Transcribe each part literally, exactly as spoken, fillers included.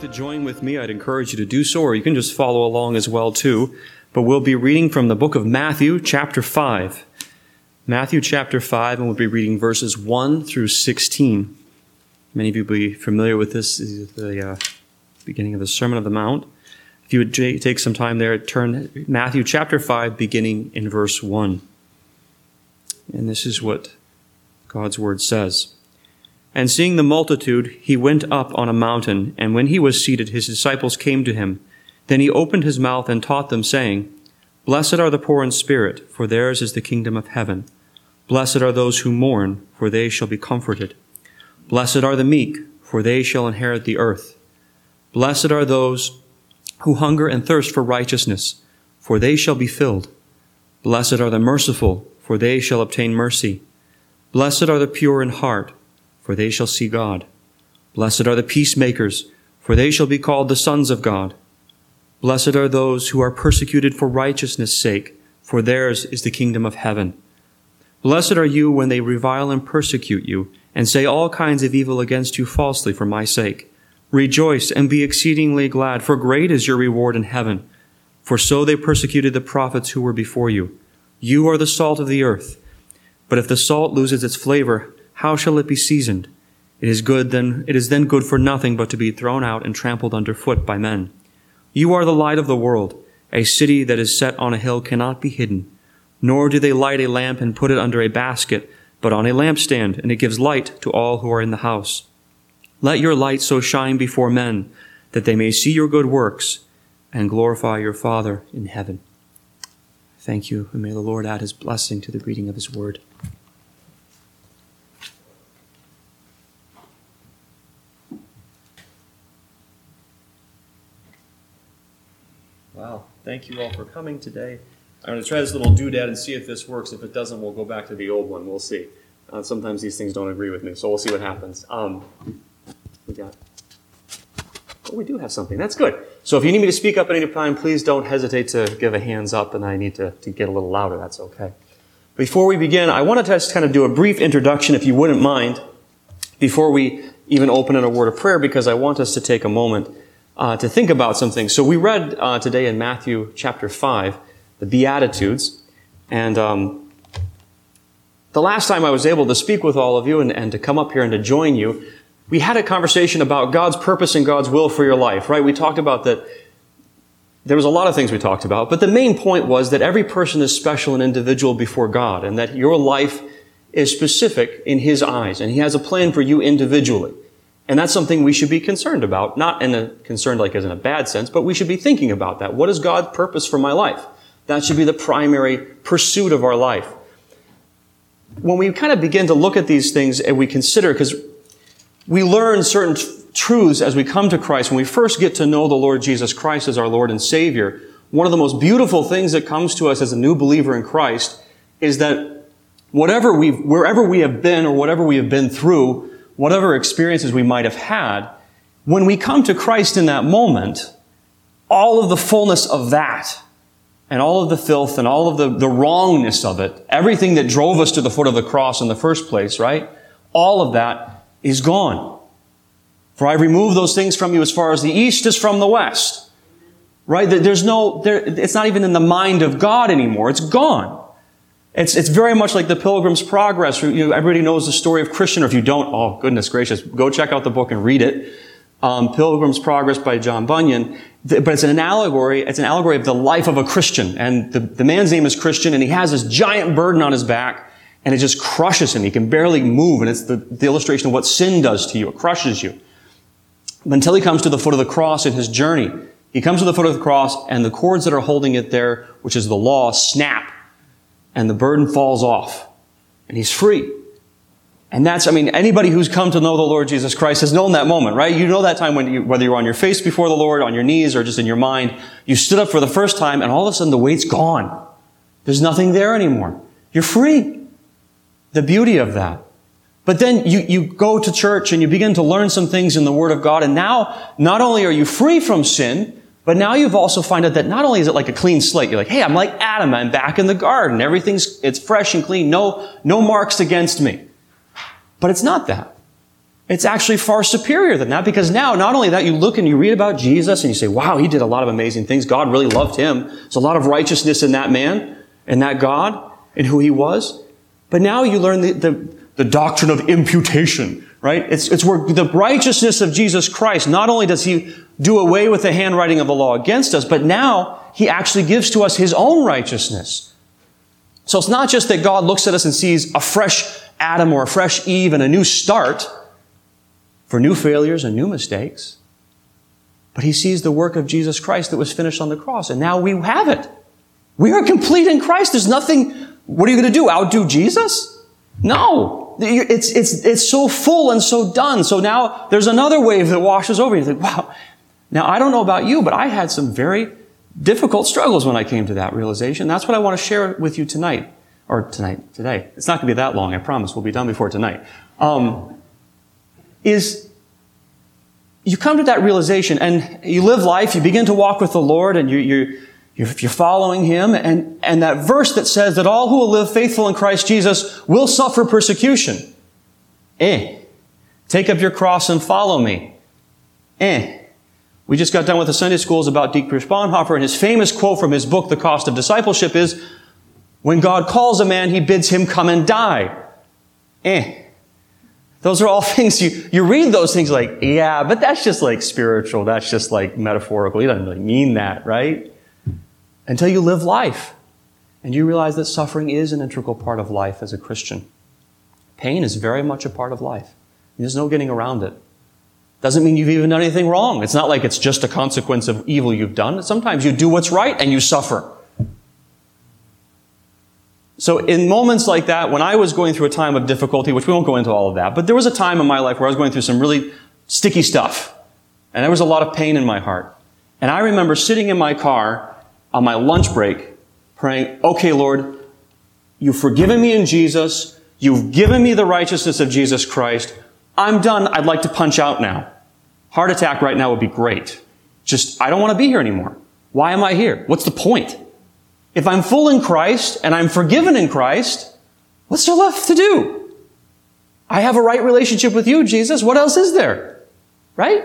to join with me, I'd encourage you to do so, or you can just follow along as well too. But we'll be reading from the book of Matthew, chapter five. Matthew chapter five, and we'll be reading verses one through sixteen. Many of you will be familiar with this, this is the uh, beginning of the Sermon on the Mount. If you would j- take some time there, turn Matthew chapter five, beginning in verse one. And this is what God's word says. And seeing the multitude, he went up on a mountain, and when he was seated, his disciples came to him. Then he opened his mouth and taught them, saying, Blessed are the poor in spirit, for theirs is the kingdom of heaven. Blessed are those who mourn, for they shall be comforted. Blessed are the meek, for they shall inherit the earth. Blessed are those who hunger and thirst for righteousness, for they shall be filled. Blessed are the merciful, for they shall obtain mercy. Blessed are the pure in heart, for they shall see God. Blessed are the peacemakers, for they shall be called the sons of God. Blessed are those who are persecuted for righteousness' sake, for theirs is the kingdom of heaven. Blessed are you when they revile and persecute you, and say all kinds of evil against you falsely for my sake. Rejoice and be exceedingly glad, for great is your reward in heaven. For so they persecuted the prophets who were before you. You are the salt of the earth. But if the salt loses its flavor, how shall it be seasoned? It is good then, it is then good for nothing but to be thrown out and trampled underfoot by men. You are the light of the world. A city that is set on a hill cannot be hidden. Nor do they light a lamp and put it under a basket, but on a lampstand, and it gives light to all who are in the house. Let your light so shine before men, that they may see your good works and glorify your Father in heaven. Thank you, and may the Lord add his blessing to the reading of his word. Wow, thank you all for coming today. I'm going to try this little doodad and see if this works. If it doesn't, we'll go back to the old one. We'll see. Uh, sometimes these things don't agree with me, so we'll see what happens. Um, we got... Oh, we do have something. That's good. So if you need me to speak up at any time, please don't hesitate to give a hands up, and I need to, to get a little louder. That's okay. Before we begin, I want to just kind of do a brief introduction, if you wouldn't mind, before we even open in a word of prayer, because I want us to take a moment Uh, to think about some things. So we read uh, today in Matthew chapter five, the Beatitudes. And um, the last time I was able to speak with all of you and, and to come up here and to join you, we had a conversation about God's purpose and God's will for your life, right? We talked about that. There was a lot of things we talked about, but the main point was that every person is special and individual before God, and that your life is specific in His eyes, and He has a plan for you individually. And that's something we should be concerned about, not in a concerned like as in a bad sense, but we should be thinking about that. What is God's purpose for my life? That should be the primary pursuit of our life. When we kind of begin to look at these things and we consider, because we learn certain t- truths as we come to Christ, when we first get to know the Lord Jesus Christ as our Lord and Savior, one of the most beautiful things that comes to us as a new believer in Christ is that whatever we've, wherever we have been or whatever we have been through, whatever experiences we might have had, when we come to Christ in that moment, all of the fullness of that, and all of the filth, and all of the, the wrongness of it, everything that drove us to the foot of the cross in the first place, right? All of that is gone. For I remove those things from you as far as the east is from the west. Right? There's no, there, it's not even in the mind of God anymore. It's gone. It's, it's very much like the Pilgrim's Progress. You know, everybody knows the story of Christian, or if you don't, oh, goodness gracious, go check out the book and read it. Um, Pilgrim's Progress by John Bunyan. But it's an allegory, it's an allegory of the life of a Christian. And the, the man's name is Christian, and he has this giant burden on his back, and it just crushes him. He can barely move, and it's the, the illustration of what sin does to you. It crushes you. Until he comes to the foot of the cross in his journey. He comes to the foot of the cross, and the cords that are holding it there, which is the law, snap. And the burden falls off. And he's free. And that's, I mean, anybody who's come to know the Lord Jesus Christ has known that moment, right? You know that time when you, whether you're on your face before the Lord, on your knees, or just in your mind, you stood up for the first time, and all of a sudden the weight's gone. There's nothing there anymore. You're free. The beauty of that. But then you, you go to church and you begin to learn some things in the Word of God, and now, not only are you free from sin, but now you've also found out that not only is it like a clean slate, you're like, hey, I'm like Adam, I'm back in the garden. Everything's, it's fresh and clean. No, no marks against me. But it's not that. It's actually far superior than that, because now, not only that, you look and you read about Jesus and you say, wow, he did a lot of amazing things. God really loved him. There's a lot of righteousness in that man and that God and who he was. But now you learn the, the, the doctrine of imputation, right? It's, it's where the righteousness of Jesus Christ, not only does he do away with the handwriting of the law against us, but now he actually gives to us his own righteousness. So it's not just that God looks at us and sees a fresh Adam or a fresh Eve and a new start for new failures and new mistakes, but he sees the work of Jesus Christ that was finished on the cross, and now we have it. We are complete in Christ. There's nothing, what are you going to do, outdo Jesus? No. It's, it's, it's so full and so done. So now there's another wave that washes over you. You think, wow. Now, I don't know about you, but I had some very difficult struggles when I came to that realization. That's what I want to share with you tonight. Or tonight, today. It's not going to be that long, I promise. We'll be done before tonight. Um, is you come to that realization and you live life, you begin to walk with the Lord, and you, you, you're following him, and, and that verse that says that all who will live faithful in Christ Jesus will suffer persecution. Eh. Take up your cross and follow me. Eh. We just got done with the Sunday schools about Dietrich Bonhoeffer, and his famous quote from his book, The Cost of Discipleship, is, when God calls a man, he bids him come and die. Eh. Those are all things, you, you read those things like, yeah, but that's just like spiritual. That's just like metaphorical. He doesn't really mean that, right? Until you live life. And you realize that suffering is an integral part of life as a Christian. Pain is very much a part of life. There's no getting around it. Doesn't mean you've even done anything wrong. It's not like it's just a consequence of evil you've done. Sometimes you do what's right and you suffer. So in moments like that, when I was going through a time of difficulty, which we won't go into all of that, but there was a time in my life where I was going through some really sticky stuff. And there was a lot of pain in my heart. And I remember sitting in my car on my lunch break praying, okay, Lord, you've forgiven me in Jesus. You've given me the righteousness of Jesus Christ. I'm done. I'd like to punch out now. Heart attack right now would be great. Just, I don't want to be here anymore. Why am I here? What's the point? If I'm full in Christ and I'm forgiven in Christ, what's there left to do? I have a right relationship with you, Jesus. What else is there? Right?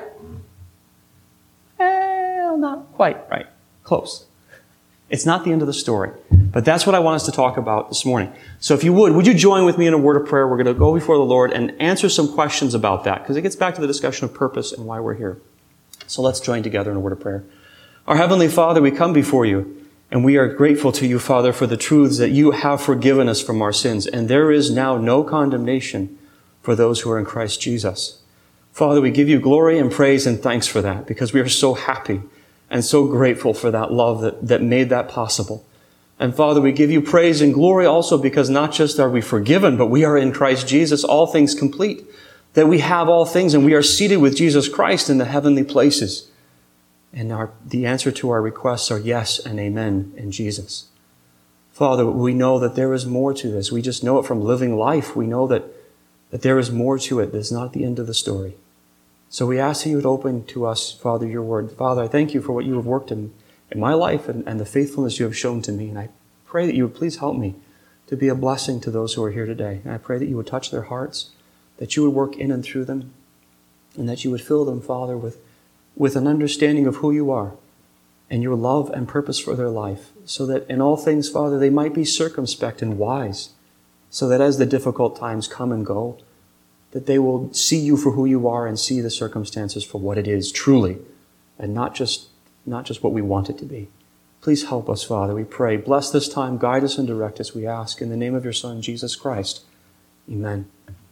Well, not quite right. Close. It's not the end of the story. But that's what I want us to talk about this morning. So if you would, would you join with me in a word of prayer? We're going to go before the Lord and answer some questions about that, because it gets back to the discussion of purpose and why we're here. So let's join together in a word of prayer. Our Heavenly Father, we come before you. And we are grateful to you, Father, for the truths that you have forgiven us from our sins. And there is now no condemnation for those who are in Christ Jesus. Father, we give you glory and praise and thanks for that, because we are so happy and so grateful for that love that, that made that possible. And Father, we give you praise and glory also because not just are we forgiven, but we are in Christ Jesus, all things complete. That we have all things and we are seated with Jesus Christ in the heavenly places. And our, the answer to our requests are yes and amen in Jesus. Father, we know that there is more to this. We just know it from living life. We know that, that there is more to it. That's not the end of the story. So we ask that you would open to us, Father, your word. Father, I thank you for what you have worked in, in my life and, and the faithfulness you have shown to me. And I pray that you would please help me to be a blessing to those who are here today. And I pray that you would touch their hearts, that you would work in and through them, and that you would fill them, Father, with with an understanding of who you are and your love and purpose for their life, so that in all things, Father, they might be circumspect and wise, so that as the difficult times come and go, that they will see you for who you are and see the circumstances for what it is truly, and not just, not just what we want it to be. Please help us, Father, we pray. Bless this time, guide us and direct us, we ask, in the name of your Son, Jesus Christ. Amen.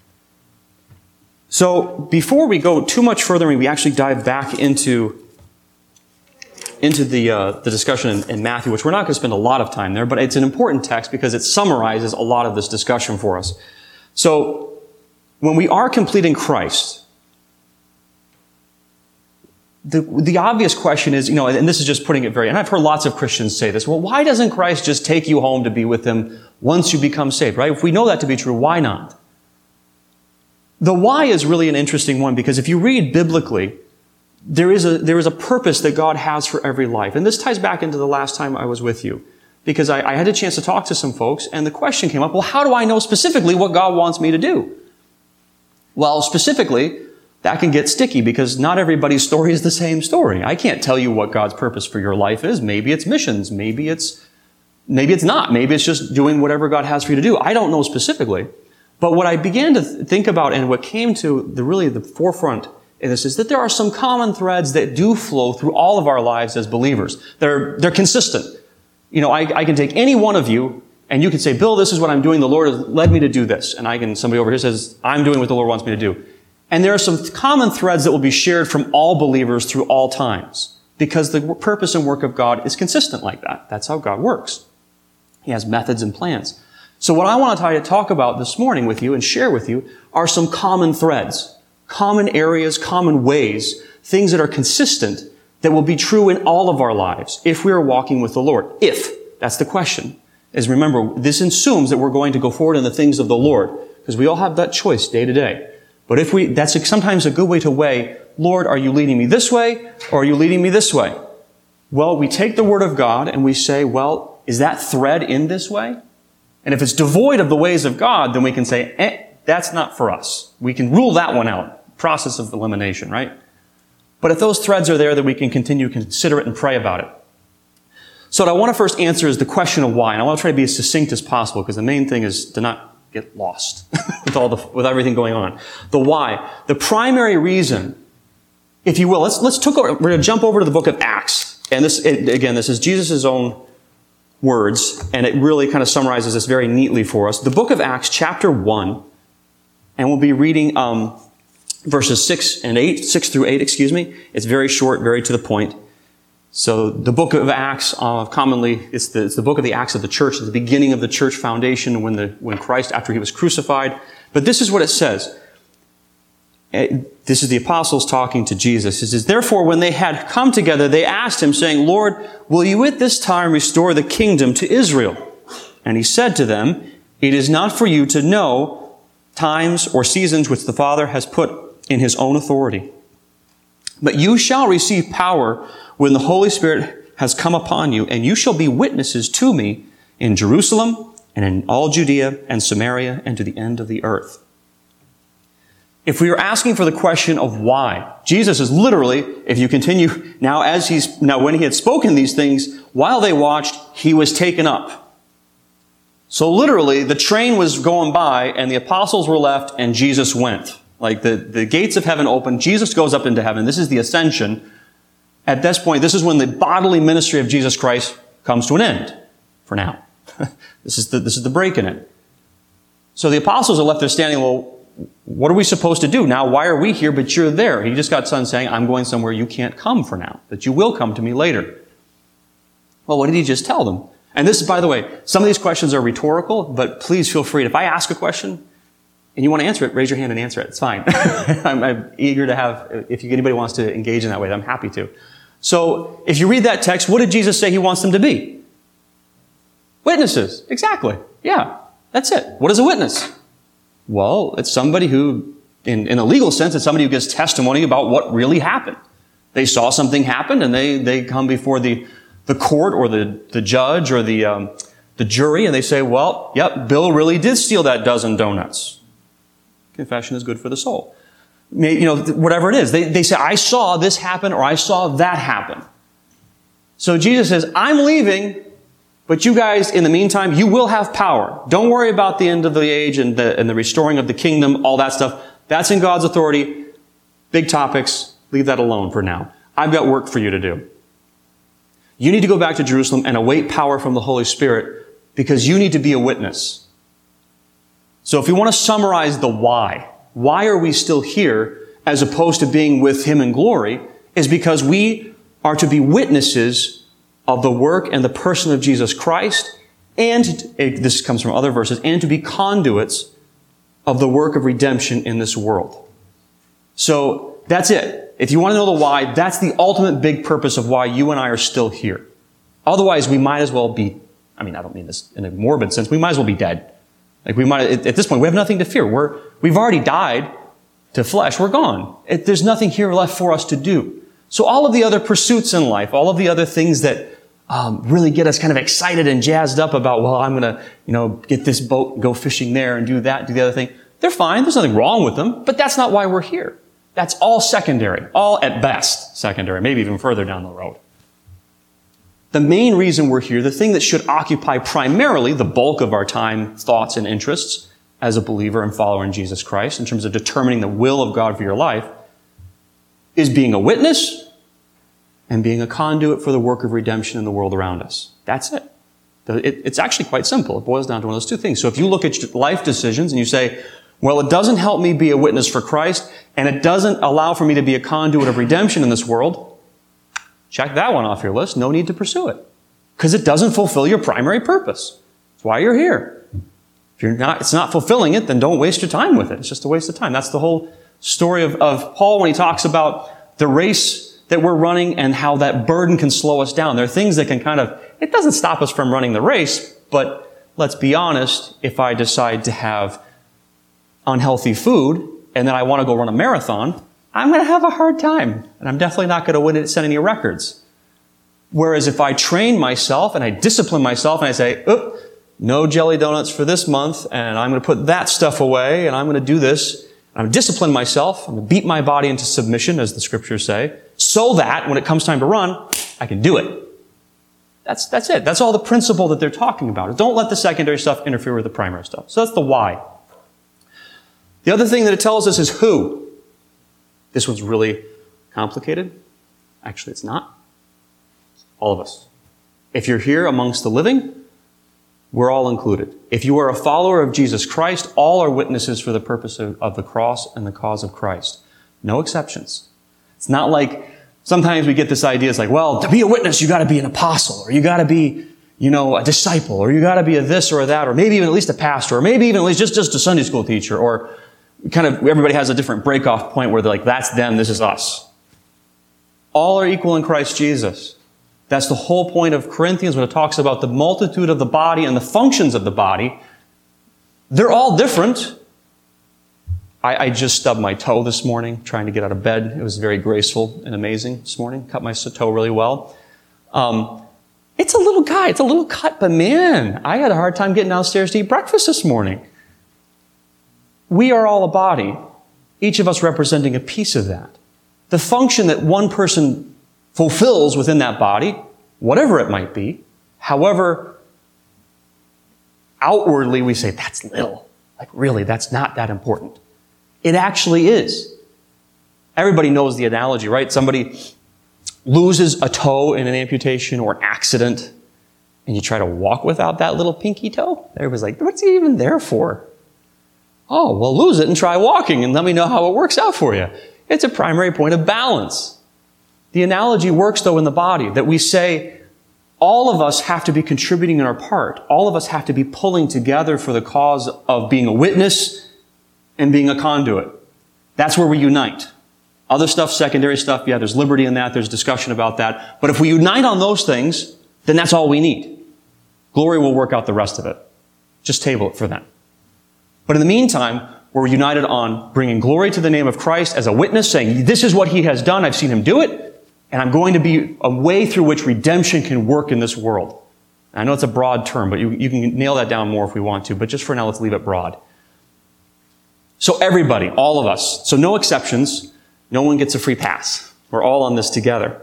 So before we go too much further and we actually dive back into, into the, uh, the discussion in, in Matthew, which we're not going to spend a lot of time there, but it's an important text because it summarizes a lot of this discussion for us. So when we are complete in Christ, the, the obvious question is, you know, and this is just putting it very, and I've heard lots of Christians say this, well, why doesn't Christ just take you home to be with him once you become saved, right? If we know that to be true, why not? The why is really an interesting one, because if you read biblically, there is a, there is a purpose that God has for every life. And this ties back into the last time I was with you, because I, I had a chance to talk to some folks and the question came up, well, how do I know specifically what God wants me to do? Well, specifically, that can get sticky because not everybody's story is the same story. I can't tell you what God's purpose for your life is. Maybe it's missions. Maybe it's, maybe it's not. Maybe it's just doing whatever God has for you to do. I don't know specifically. But what I began to th- think about and what came to the really the forefront in this is that there are some common threads that do flow through all of our lives as believers. They're, they're consistent. You know, I, I can take any one of you and you can say, Bill, this is what I'm doing. The Lord has led me to do this. And I can, somebody over here says, I'm doing what the Lord wants me to do. And there are some common threads that will be shared from all believers through all times because the purpose and work of God is consistent like that. That's how God works. He has methods and plans. So what I want to try to talk about this morning with you and share with you are some common threads, common areas, common ways, things that are consistent that will be true in all of our lives if we are walking with the Lord. If, that's the question. Is remember, this assumes that we're going to go forward in the things of the Lord because we all have that choice day to day. But if we, that's sometimes a good way to weigh, Lord, are you leading me this way or are you leading me this way? Well, we take the Word of God and we say, well, is that thread in this way? And if it's devoid of the ways of God, then we can say, eh, that's not for us. We can rule that one out. Process of elimination, right? But if those threads are there, then we can continue to consider it and pray about it. So what I want to first answer is the question of why. And I want to try to be as succinct as possible because the main thing is to not get lost with all the, with everything going on. The why. The primary reason, if you will, let's, let's took over, we're going to jump over to the book of Acts. And this, it, again, this is Jesus' own words, and it really kind of summarizes this very neatly for us. The book of Acts, chapter one, and we'll be reading, um, verses six and eight, six through eight, excuse me. It's very short, very to the point. So the book of Acts, uh, commonly, it's the, it's the book of the Acts of the church, at the beginning of the church foundation when the, when Christ, after he was crucified. But this is what it says. This is the apostles talking to Jesus. It says, therefore, when they had come together, they asked him, saying, Lord, will you at this time restore the kingdom to Israel? And he said to them, it is not for you to know times or seasons which the Father has put in his own authority. But you shall receive power when the Holy Spirit has come upon you, and you shall be witnesses to me in Jerusalem and in all Judea and Samaria and to the end of the earth. If we are asking for the question of why, Jesus is literally, if you continue now as he's, now when he had spoken these things, while they watched, he was taken up. So literally, the train was going by and the apostles were left and Jesus went. Like the, the gates of heaven opened, Jesus goes up into heaven. This is the ascension. At this point, this is when the bodily ministry of Jesus Christ comes to an end, for now. This is the, this is the break in it. So the apostles are left there standing, well, what are we supposed to do? Now, why are we here, but you're there? He just got done saying, I'm going somewhere you can't come for now, but you will come to me later. Well, what did he just tell them? And this is, by the way, some of these questions are rhetorical, but please feel free. If I ask a question and you want to answer it, raise your hand and answer it. It's fine. I'm, I'm eager to have, if anybody wants to engage in that way, I'm happy to. So if you read that text, what did Jesus say he wants them to be? Witnesses. Exactly. Yeah, that's it. What is a witness? Well, it's somebody who, in, in a legal sense, it's somebody who gives testimony about what really happened. They saw something happen and they, they come before the, the court or the, the judge or the, um, the jury and they say, well, yep, Bill really did steal that dozen donuts. Confession is good for the soul. You know, whatever it is. They, they say, I saw this happen or I saw that happen. So Jesus says, I'm leaving, but you guys, in the meantime, you will have power. Don't worry about the end of the age and the, and the restoring of the kingdom, all that stuff. That's in God's authority. Big topics. Leave that alone for now. I've got work for you to do. You need to go back to Jerusalem and await power from the Holy Spirit because you need to be a witness. So if you want to summarize the why, why are we still here as opposed to being with him in glory, is because we are to be witnesses of the work and the person of Jesus Christ, and this comes from other verses, and to be conduits of the work of redemption in this world. So that's it. If you want to know the why, that's the ultimate big purpose of why you and I are still here. Otherwise, we might as well be, I mean, I don't mean this in a morbid sense, we might as well be dead. Like we might, at this point, we have nothing to fear. We're, we've already died to flesh. We're gone. It, there's nothing here left for us to do. So all of the other pursuits in life, all of the other things that um, really get us kind of excited and jazzed up about, well, I'm going to, you know, get this boat, go fishing there and do that, do the other thing. They're fine. There's nothing wrong with them, but that's not why we're here. That's all secondary, all at best secondary, maybe even further down the road. The main reason we're here, the thing that should occupy primarily the bulk of our time, thoughts, and interests as a believer and follower in Jesus Christ, in terms of determining the will of God for your life, is being a witness and being a conduit for the work of redemption in the world around us. That's it. It's actually quite simple. It boils down to one of those two things. So if you look at life decisions and you say, well, it doesn't help me be a witness for Christ, and it doesn't allow for me to be a conduit of redemption in this world, check that one off your list. No need to pursue it. Because it doesn't fulfill your primary purpose. That's why you're here. If you're not, it's not fulfilling it, then don't waste your time with it. It's just a waste of time. That's the whole story of, of Paul when he talks about the race that we're running and how that burden can slow us down. There are things that can kind of, it doesn't stop us from running the race, but let's be honest, if I decide to have unhealthy food and then I want to go run a marathon, I'm going to have a hard time. And I'm definitely not going to win it, set any records. Whereas if I train myself and I discipline myself and I say, oop, no jelly donuts for this month, and I'm going to put that stuff away, and I'm going to do this, and I'm going to discipline myself, I'm going to beat my body into submission, as the scriptures say, so that when it comes time to run, I can do it. That's, that's it. That's all the principle that they're talking about. Don't let the secondary stuff interfere with the primary stuff. So that's the why. The other thing that it tells us is who. This one's really complicated. Actually, it's not. All of us. If you're here amongst the living, we're all included. If you are a follower of Jesus Christ, all are witnesses for the purpose of, of the cross and the cause of Christ. No exceptions. It's not like sometimes we get this idea, it's like, well, to be a witness, you got to be an apostle, or you got to be, you know, a disciple, or you got to be a this or a that, or maybe even at least a pastor, or maybe even at least just, just a Sunday school teacher, or kind of everybody has a different break-off point where they're like, that's them, this is us. All are equal in Christ Jesus. That's the whole point of Corinthians when it talks about the multitude of the body and the functions of the body. They're all different. I, I just stubbed my toe this morning trying to get out of bed. It was very graceful and amazing this morning. Cut my toe really well. Um, it's a little guy. It's a little cut, but man, I had a hard time getting downstairs to eat breakfast this morning. We are all a body, each of us representing a piece of that. The function that one person fulfills within that body, whatever it might be, however outwardly we say, that's little. Like, really, that's not that important. It actually is. Everybody knows the analogy, right? Somebody loses a toe in an amputation or accident, and you try to walk without that little pinky toe. Everybody's like, what's he even there for? Oh, well, lose it and try walking and let me know how it works out for you. It's a primary point of balance. The analogy works, though, in the body, that we say all of us have to be contributing in our part. All of us have to be pulling together for the cause of being a witness and being a conduit. That's where we unite. Other stuff, secondary stuff, yeah, there's liberty in that, there's discussion about that. But if we unite on those things, then that's all we need. Glory will work out the rest of it. Just table it for them. But in the meantime, we're united on bringing glory to the name of Christ as a witness, saying, this is what he has done, I've seen him do it, and I'm going to be a way through which redemption can work in this world. I know it's a broad term, but you, you can nail that down more if we want to, but just for now, let's leave it broad. So everybody, all of us, so no exceptions, no one gets a free pass. We're all on this together.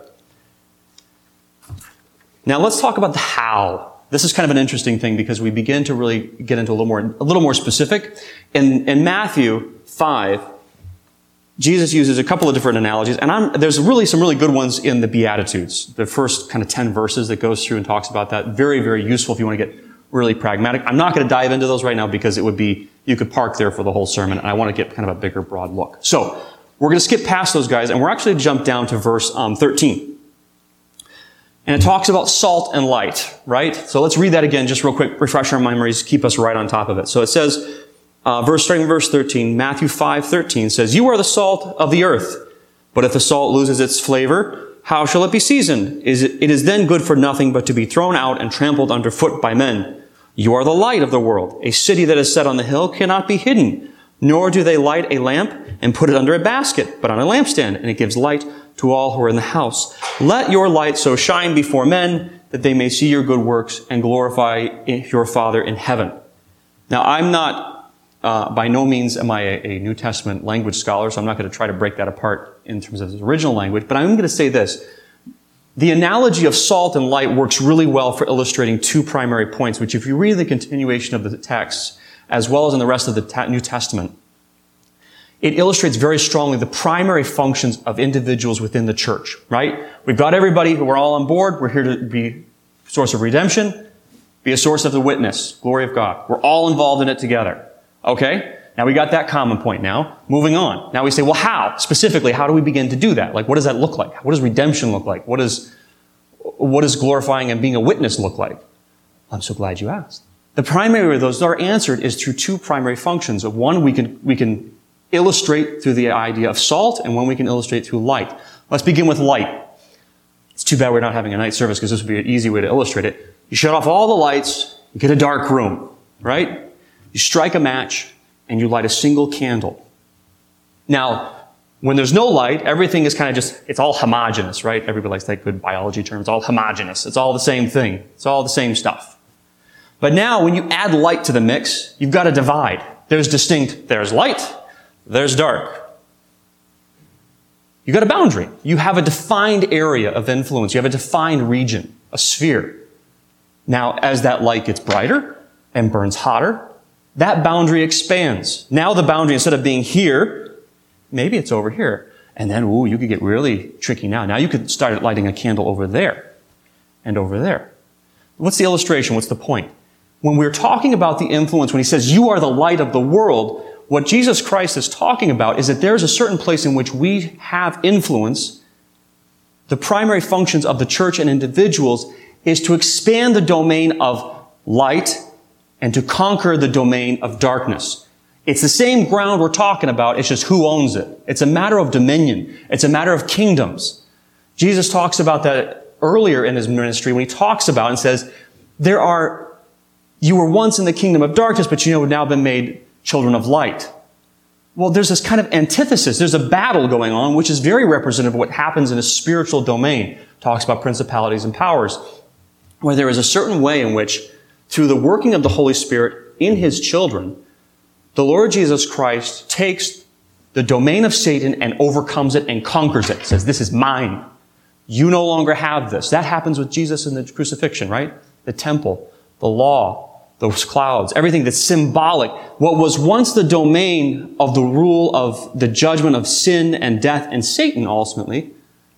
Now let's talk about the how. This is kind of an interesting thing because we begin to really get into a little more, a little more specific. In, in Matthew five, Jesus uses a couple of different analogies, and I'm, there's really some really good ones in the Beatitudes. The first kind of ten verses that goes through and talks about that. Very, very useful if you want to get really pragmatic. I'm not going to dive into those right now because it would be, you could park there for the whole sermon, and I want to get kind of a bigger, broad look. So, we're going to skip past those guys, and we're actually going to jump down to verse um, thirteen. And it talks about salt and light, right? So let's read that again, just real quick, refresh our memories, keep us right on top of it. So it says, uh, verse starting verse thirteen, Matthew five thirteen says, "You are the salt of the earth, but if the salt loses its flavor, how shall it be seasoned? Is it, it is then good for nothing but to be thrown out and trampled underfoot by men. You are the light of the world. A city that is set on the hill cannot be hidden, nor do they light a lamp and put it under a basket, but on a lampstand, and it gives light to all who are in the house. Let your light so shine before men that they may see your good works and glorify your Father in heaven." Now, I'm not Uh, by no means am I a, a New Testament language scholar, so I'm not going to try to break that apart in terms of its original language, but I'm going to say this. The analogy of salt and light works really well for illustrating two primary points, which if you read the continuation of the text, as well as in the rest of the ta- New Testament, it illustrates very strongly the primary functions of individuals within the church, right? We've got everybody, we're all on board, we're here to be a source of redemption, be a source of the witness, glory of God. We're all involved in it together. Okay? Now we got that common point now. Moving on. Now we say, well, how? Specifically, how do we begin to do that? Like, what does that look like? What does redemption look like? What does, what does glorifying and being a witness look like? I'm so glad you asked. The primary way those are answered is through two primary functions. Of one, we can, we can illustrate through the idea of salt, and one we can illustrate through light. Let's begin with light. It's too bad we're not having a night service because this would be an easy way to illustrate it. You shut off all the lights, you get a dark room, right? You strike a match, and you light a single candle. Now, when there's no light, everything is kind of just, it's all homogeneous, right? Everybody likes that good biology term. It's all homogeneous. It's all the same thing. It's all the same stuff. But now, when you add light to the mix, you've got a divide. There's distinct, there's light, there's dark. You've got a boundary. You have a defined area of influence. You have a defined region, a sphere. Now, as that light gets brighter and burns hotter, that boundary expands. Now the boundary, instead of being here, maybe it's over here. And then, ooh, you could get really tricky now. Now you could start lighting a candle over there and over there. What's the illustration? What's the point? When we're talking about the influence, when he says, you are the light of the world, what Jesus Christ is talking about is that there's a certain place in which we have influence. The primary functions of the church and individuals is to expand the domain of light and to conquer the domain of darkness. It's the same ground we're talking about, it's just who owns it. It's a matter of dominion. It's a matter of kingdoms. Jesus talks about that earlier in his ministry when he talks about and says, there are, you were once in the kingdom of darkness, but you have now been made children of light. Well, there's this kind of antithesis. There's a battle going on, which is very representative of what happens in a spiritual domain. Talks about principalities and powers, where there is a certain way in which through the working of the Holy Spirit in his children, the Lord Jesus Christ takes the domain of Satan and overcomes it and conquers it. Says, this is mine. You no longer have this. That happens with Jesus in the crucifixion, right? The temple, the law, those clouds, everything that's symbolic. What was once the domain of the rule of the judgment of sin and death and Satan ultimately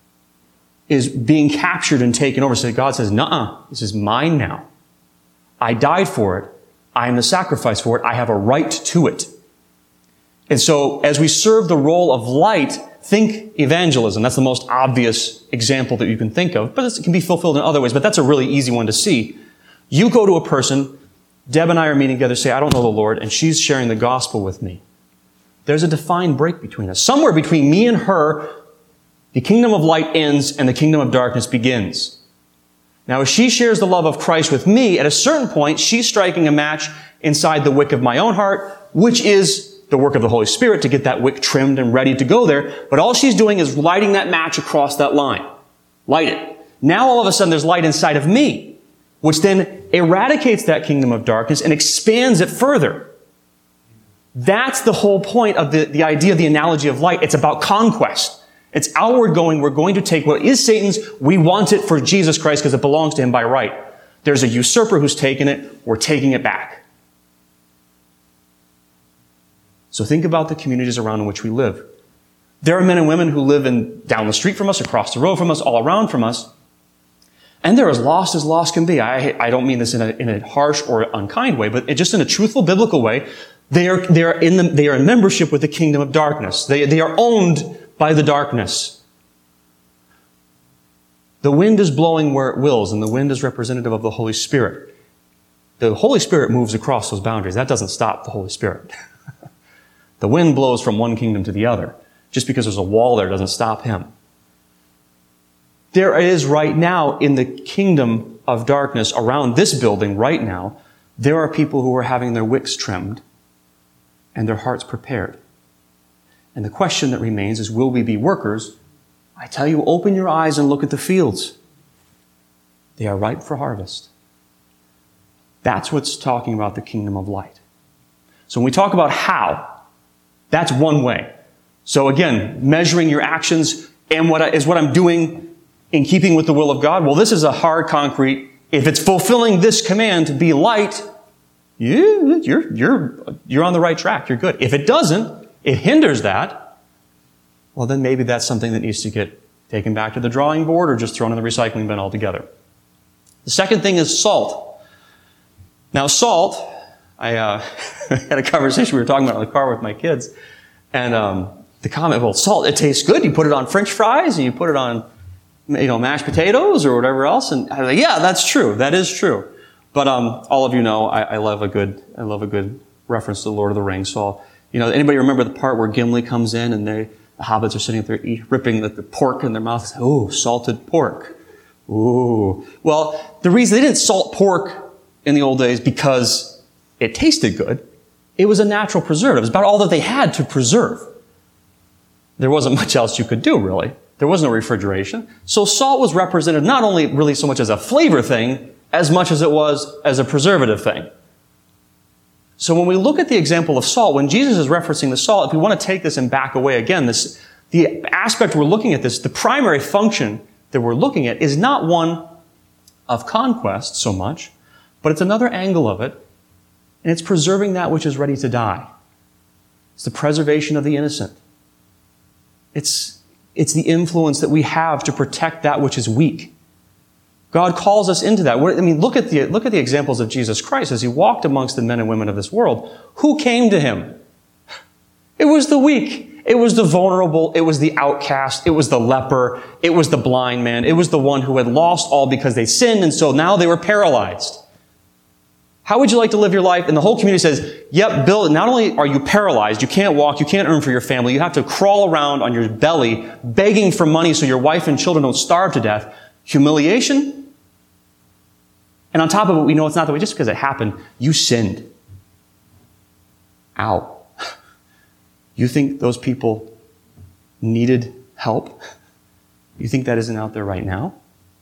is being captured and taken over. So God says, nuh-uh, this is mine now. I died for it. I am the sacrifice for it. I have a right to it. And so as we serve the role of light, think evangelism. That's the most obvious example that you can think of, but it can be fulfilled in other ways, but that's a really easy one to see. You go to a person, Deb and I are meeting together, say, I don't know the Lord, and she's sharing the gospel with me. There's a defined break between us. Somewhere between me and her, the kingdom of light ends and the kingdom of darkness begins. Now, as she shares the love of Christ with me, at a certain point, she's striking a match inside the wick of my own heart, which is the work of the Holy Spirit to get that wick trimmed and ready to go there. But all she's doing is lighting that match across that line. Light it. Now, all of a sudden, there's light inside of me, which then eradicates that kingdom of darkness and expands it further. That's the whole point of the, the idea of the analogy of light. It's about conquest. It's outward going. We're going to take what is Satan's. We want it for Jesus Christ because it belongs to him by right. There's a usurper who's taken it. We're taking it back. So think about the communities around in which we live. There are men and women who live in, down the street from us, across the road from us, all around from us. And they're as lost as lost can be. I, I don't mean this in a, in a harsh or unkind way, but just in a truthful biblical way. They are, they are in the, they are in membership with the kingdom of darkness. They, they are owned by the darkness. The wind is blowing where it wills, and the wind is representative of the Holy Spirit. The Holy Spirit moves across those boundaries. That doesn't stop the Holy Spirit. The wind blows from one kingdom to the other. Just because there's a wall there doesn't stop him. There is right now in the kingdom of darkness around this building right now, there are people who are having their wicks trimmed and their hearts prepared. And the question that remains is, will we be workers? I tell you, open your eyes and look at the fields. They are ripe for harvest. That's what's talking about the kingdom of light. So when we talk about how, that's one way. So again, measuring your actions and what I, is what I'm doing in keeping with the will of God. Well, this is a hard, concrete. If it's fulfilling this command to be light, you, you're, you're, you're on the right track. You're good. If it doesn't, it hinders that, well, then maybe that's something that needs to get taken back to the drawing board or just thrown in the recycling bin altogether. The second thing is salt. Now, salt, I uh, had a conversation we were talking about in the car with my kids, and um, the comment, well, salt, it tastes good. You put it on French fries, and you put it on, you know, mashed potatoes or whatever else. And I was like, yeah, that's true. That is true. But um, all of you know, I, I love a good, I love a good reference to the Lord of the Rings. So, you know, anybody remember the part where Gimli comes in and they, the hobbits are sitting there eat, ripping the, the pork in their mouths? Oh, salted pork. Ooh. Well, the reason they didn't salt pork in the old days because it tasted good. It was a natural preservative. It was about all that they had to preserve. There wasn't much else you could do, really. There was no refrigeration. So salt was represented not only really so much as a flavor thing, as much as it was as a preservative thing. So when we look at the example of salt, when Jesus is referencing the salt, if we want to take this and back away again, this, the aspect we're looking at this, the primary function that we're looking at is not one of conquest so much, but it's another angle of it, and it's preserving that which is ready to die. It's the preservation of the innocent. It's, it's the influence that we have to protect that which is weak. God calls us into that. I mean, look at the, look at the examples of Jesus Christ as he walked amongst the men and women of this world. Who came to him? It was the weak. It was the vulnerable. It was the outcast. It was the leper. It was the blind man. It was the one who had lost all because they sinned, and so now they were paralyzed. How would you like to live your life? And the whole community says, yep, Bill, not only are you paralyzed, you can't walk, you can't earn for your family, you have to crawl around on your belly begging for money so your wife and children don't starve to death. Humiliation. And on top of it, we know it's not that way. Just because it happened, you sinned. Ow. You think those people needed help? You think that isn't out there right now?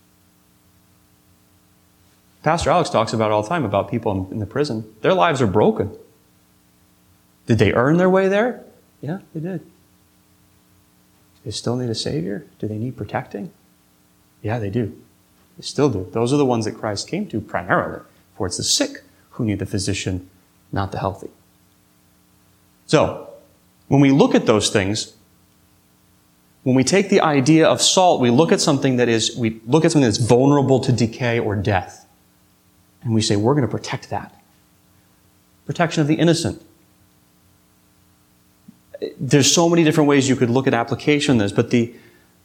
Pastor Alex talks about it all the time about people in the prison. Their lives are broken. Did they earn their way there? Yeah, they did. Do they still need a Savior? Do they need protecting? Yeah, they do. They still do. Those are the ones that Christ came to primarily. For it's the sick who need the physician, not the healthy. So, when we look at those things, when we take the idea of salt, we look at something that is, we look at something that's vulnerable to decay or death. And we say, we're going to protect that. Protection of the innocent. There's so many different ways you could look at application of this, but the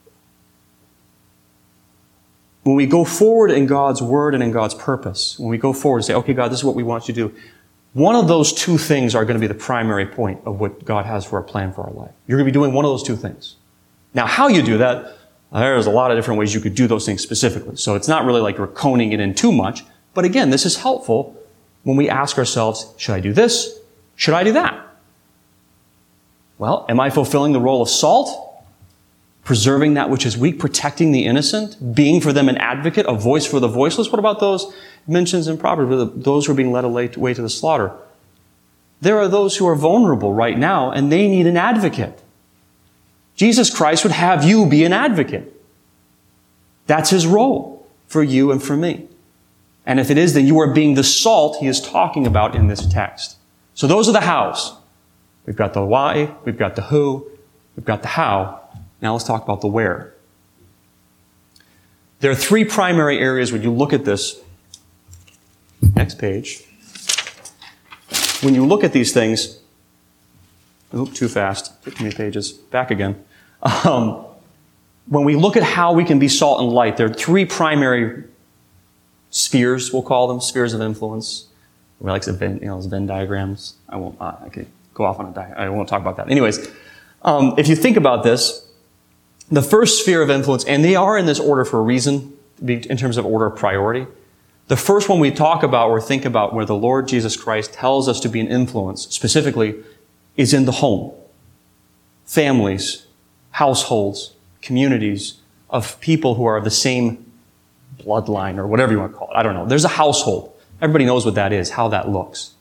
when we go forward in God's word and in God's purpose, when we go forward and say, okay, God, this is what we want you to do, one of those two things are going to be the primary point of what God has for a plan for our life. You're going to be doing one of those two things. Now, how you do that, there's a lot of different ways you could do those things specifically. So it's not really like we're coning it in too much. But again, this is helpful when we ask ourselves, should I do this? Should I do that? Well, am I fulfilling the role of salt? Preserving that which is weak, protecting the innocent, being for them an advocate, a voice for the voiceless? What about those mentions in Proverbs, those who are being led away to the slaughter? There are those who are vulnerable right now, and they need an advocate. Jesus Christ would have you be an advocate. That's his role for you and for me. And if it is that you are being the salt he is talking about in this text. So those are the hows. We've got the why, we've got the who, we've got the how. Now let's talk about the where. There are three primary areas when you look at this. Next page. When you look at these things, oop, too fast, too many pages, back again. Um, when we look at how we can be salt and light, there are three primary spheres, we'll call them, spheres of influence. We like the Venn, you know, those Venn diagrams. I won't, uh, I could go off on a diagram. I won't talk about that. Anyways, um, if you think about this, the first sphere of influence, and they are in this order for a reason, in terms of order of priority. The first one we talk about or think about where the Lord Jesus Christ tells us to be an influence, specifically, is in the home. Families, households, communities of people who are of the same bloodline or whatever you want to call it. I don't know. There's a household. Everybody knows what that is, how that looks.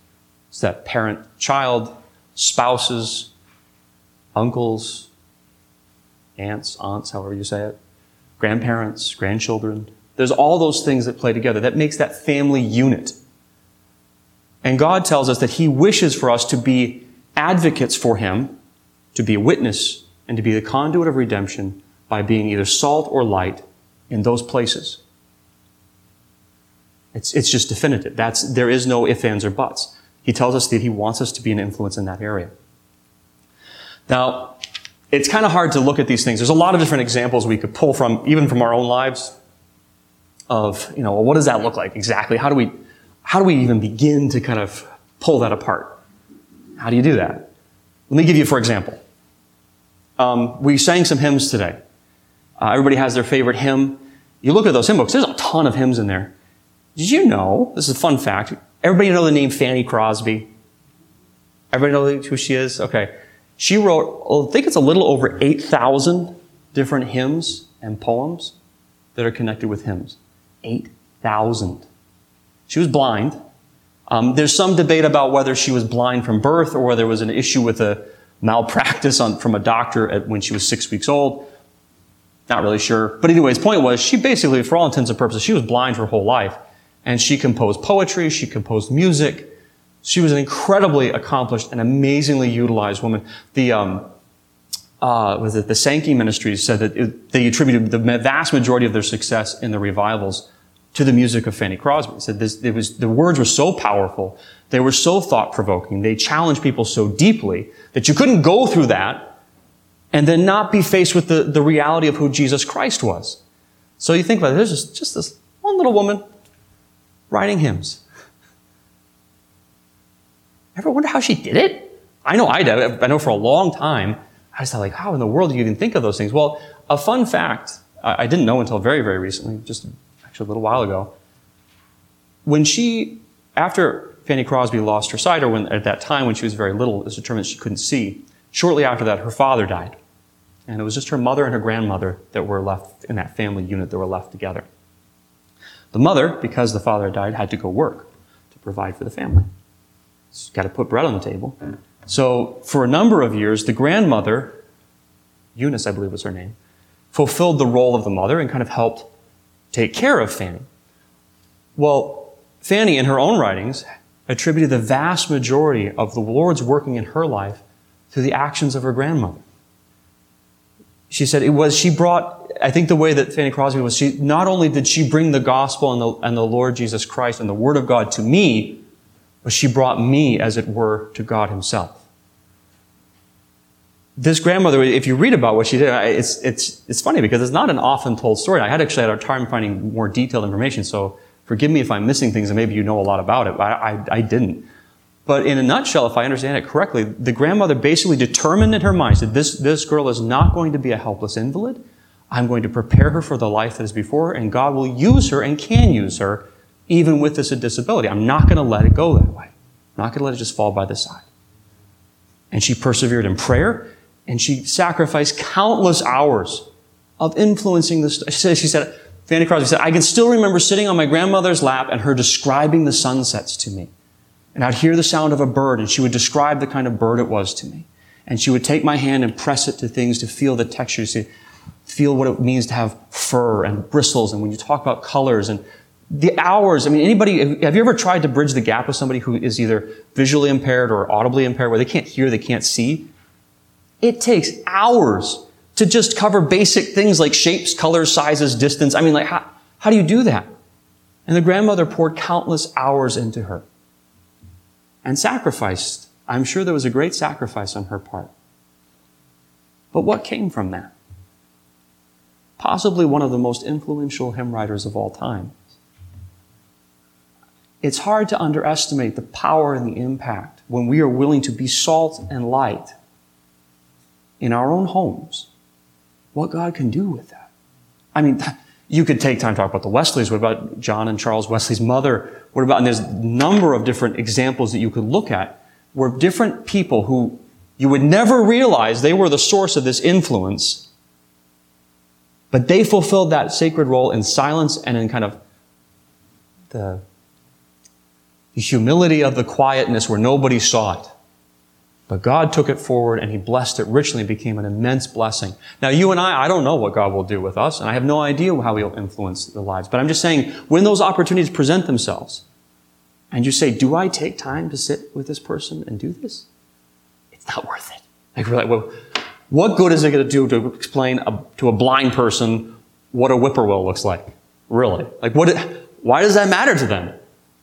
It's that parent, child, spouses, uncles, aunts, aunts, however you say it, grandparents, grandchildren. There's all those things that play together. That makes that family unit. And God tells us that He wishes for us to be advocates for Him, to be a witness, and to be the conduit of redemption by being either salt or light in those places. It's, it's just definitive. That's, there is no ifs, ands, or buts. He tells us that He wants us to be an influence in that area. Now, it's kind of hard to look at these things. There's a lot of different examples we could pull from, even from our own lives, of, you know, well, what does that look like exactly? How do we, how do we even begin to kind of pull that apart? How do you do that? Let me give you, for example. Um, we sang some hymns today. Uh, everybody has their favorite hymn. You look at those hymn books, there's a ton of hymns in there. Did you know, this is a fun fact, everybody know the name Fanny Crosby? Everybody know who she is? Okay. She wrote, I think it's a little over eight thousand different hymns and poems that are connected with hymns. eight thousand. She was blind. Um, there's some debate about whether she was blind from birth or whether there was an issue with a malpractice on, from a doctor at, when she was six weeks old. Not really sure. But anyways, point was, she basically, for all intents and purposes, she was blind her whole life. And she composed poetry, she composed music. She was an incredibly accomplished and amazingly utilized woman. The, um, uh, was it the Sankey Ministries said that it, they attributed the vast majority of their success in the revivals to the music of Fanny Crosby. They said this, it was, the words were so powerful, they were so thought-provoking, they challenged people so deeply that you couldn't go through that and then not be faced with the, the reality of who Jesus Christ was. So you think about it, there's just, just this one little woman writing hymns. Ever wonder how she did it? I know I did. I know for a long time, I was like, how in the world do you even think of those things? Well, a fun fact, I didn't know until very, very recently, just actually a little while ago. When she, after Fanny Crosby lost her sight, or when, at that time when she was very little, it was determined she couldn't see, shortly after that, her father died. And it was just her mother and her grandmother that were left in that family unit that were left together. The mother, because the father had died, had to go work to provide for the family. She's got to put bread on the table. So for a number of years, the grandmother, Eunice, I believe was her name, fulfilled the role of the mother and kind of helped take care of Fanny. Well, Fanny, in her own writings, attributed the vast majority of the Lord's working in her life to the actions of her grandmother. She said it was, she brought, I think the way that Fanny Crosby was, she, not only did she bring the gospel and the, and the Lord Jesus Christ and the Word of God to me, but she brought me, as it were, to God Himself. This grandmother, if you read about what she did, it's, it's, it's funny because it's not an often told story. I had actually had a time finding more detailed information, so forgive me if I'm missing things and maybe you know a lot about it, but I, I, I didn't. But in a nutshell, if I understand it correctly, the grandmother basically determined in her mind that this, this girl is not going to be a helpless invalid. I'm going to prepare her for the life that is before her, and God will use her and can use her even with this disability. I'm not going to let it go that way. I'm not going to let it just fall by the side. And she persevered in prayer, and she sacrificed countless hours of influencing the... She said, she said, Fanny Crosby said, I can still remember sitting on my grandmother's lap and her describing the sunsets to me. And I'd hear the sound of a bird, and she would describe the kind of bird it was to me. And she would take my hand and press it to things to feel the texture, to feel what it means to have fur and bristles. And when you talk about colors and the hours, I mean, anybody, have you ever tried to bridge the gap with somebody who is either visually impaired or audibly impaired, where they can't hear, they can't see? It takes hours to just cover basic things like shapes, colors, sizes, distance. I mean, like, how, how do you do that? And the grandmother poured countless hours into her and sacrificed. I'm sure there was a great sacrifice on her part. But what came from that? Possibly one of the most influential hymn writers of all time. It's hard to underestimate the power and the impact when we are willing to be salt and light in our own homes. What God can do with that. I mean, you could take time to talk about the Wesleys. What about John and Charles Wesley's mother? What about, and there's a number of different examples that you could look at where different people who you would never realize they were the source of this influence, but they fulfilled that sacred role in silence and in kind of the the humility of the quietness where nobody saw it. But God took it forward and he blessed it richly and became an immense blessing. Now you and I, I don't know what God will do with us, and I have no idea how he'll influence the lives. But I'm just saying, when those opportunities present themselves, and you say, do I take time to sit with this person and do this? It's not worth it. Like, we're like, well, what good is it going to do to explain a, to a blind person what a whippoorwill looks like? Really? Like, what? Why does that matter to them?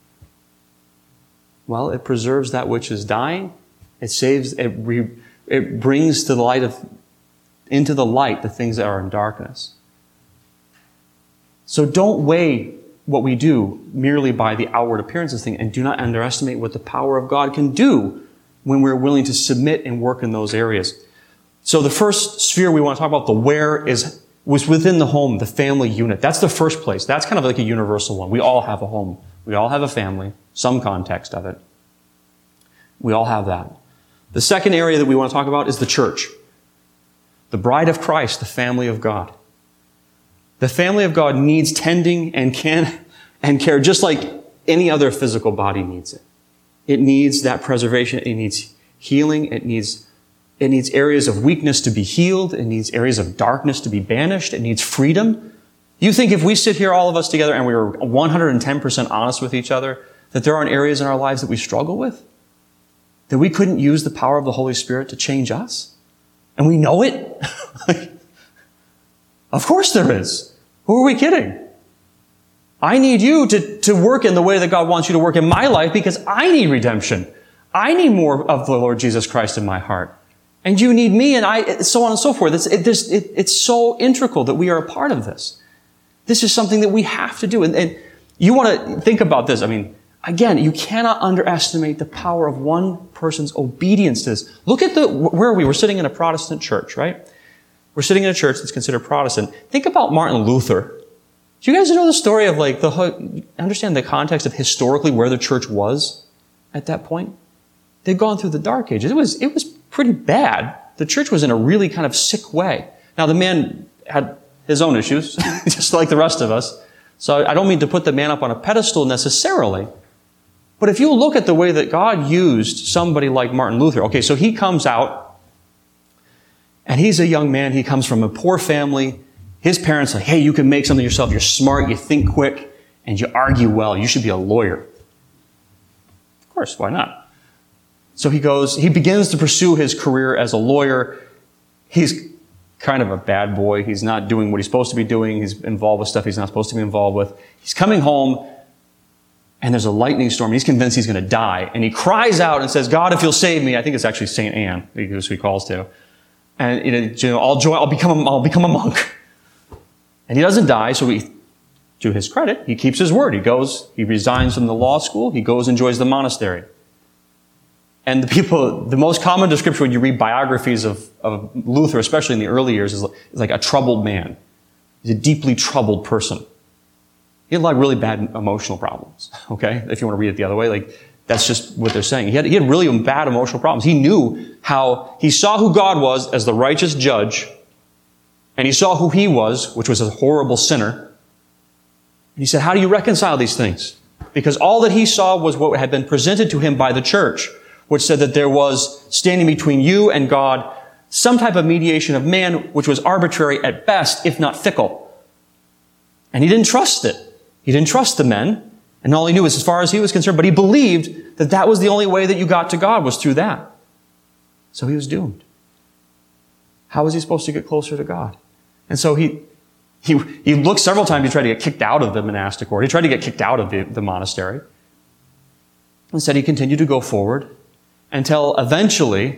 Well, it preserves that which is dying. It saves, it, re, it brings to the light of, into the light the things that are in darkness. So don't weigh what we do merely by the outward appearances thing, and do not underestimate what the power of God can do when we're willing to submit and work in those areas. So the first sphere we want to talk about, the where, is was within the home, the family unit. That's the first place. That's kind of like a universal one. We all have a home. We all have a family, some context of it. We all have that. The second area that we want to talk about is the church. The bride of Christ, the family of God. The family of God needs tending and can and care just like any other physical body needs it. It needs that preservation. It needs healing. It needs, it needs areas of weakness to be healed. It needs areas of darkness to be banished. It needs freedom. You think if we sit here, all of us together, and we were one hundred ten percent honest with each other, that there aren't areas in our lives that we struggle with? That we couldn't use the power of the Holy Spirit to change us? And we know it? Of course there is. Who are we kidding? I need you to, to work in the way that God wants you to work in my life, because I need redemption. I need more of the Lord Jesus Christ in my heart. And you need me, and I, so on and so forth. It's, it, it, it's so integral that we are a part of this. This is something that we have to do. And, and you want to think about this. I mean, again, you cannot underestimate the power of one person's obedience to this. Look at the, where are we? We're sitting in a Protestant church, right? We're sitting in a church that's considered Protestant. Think about Martin Luther. Do you guys know the story of like the, understand the context of historically where the church was at that point? They'd gone through the Dark Ages. It was, it was pretty bad. The church was in a really kind of sick way. Now the man had his own issues, just like the rest of us. So I don't mean to put the man up on a pedestal necessarily. But if you look at the way that God used somebody like Martin Luther, okay, so he comes out, and he's a young man. He comes from a poor family. His parents are like, hey, you can make something yourself. You're smart, you think quick, and you argue well. You should be a lawyer. Of course, why not? So he goes, he begins to pursue his career as a lawyer. He's kind of a bad boy. He's not doing what he's supposed to be doing. He's involved with stuff he's not supposed to be involved with. He's coming home, and there's a lightning storm. He's convinced he's going to die. And he cries out and says, God, if you'll save me. I think it's actually Saint Anne, who he calls to. And, you know, I'll join, I'll become a, I'll become a monk. And he doesn't die, so he, to his credit, he keeps his word. He goes, he resigns from the law school. He goes and joins the monastery. And the people, the most common description when you read biographies of, of Luther, especially in the early years, is like, is like a troubled man. He's a deeply troubled person. He had a lot of really bad emotional problems, okay? If you want to read it the other way, like, that's just what they're saying. He had, he had really bad emotional problems. He knew how, he saw who God was as the righteous judge, and he saw who he was, which was a horrible sinner. And he said, how do you reconcile these things? Because all that he saw was what had been presented to him by the church, which said that there was standing between you and God some type of mediation of man, which was arbitrary at best, if not fickle. And he didn't trust it. He didn't trust the men. And all he knew was as far as he was concerned, but he believed that that was the only way that you got to God, was through that. So he was doomed. How was he supposed to get closer to God? And so he, he, he looked several times to try to get kicked out of the monastic order. He tried to get kicked out of the, the monastery. Instead, he continued to go forward until eventually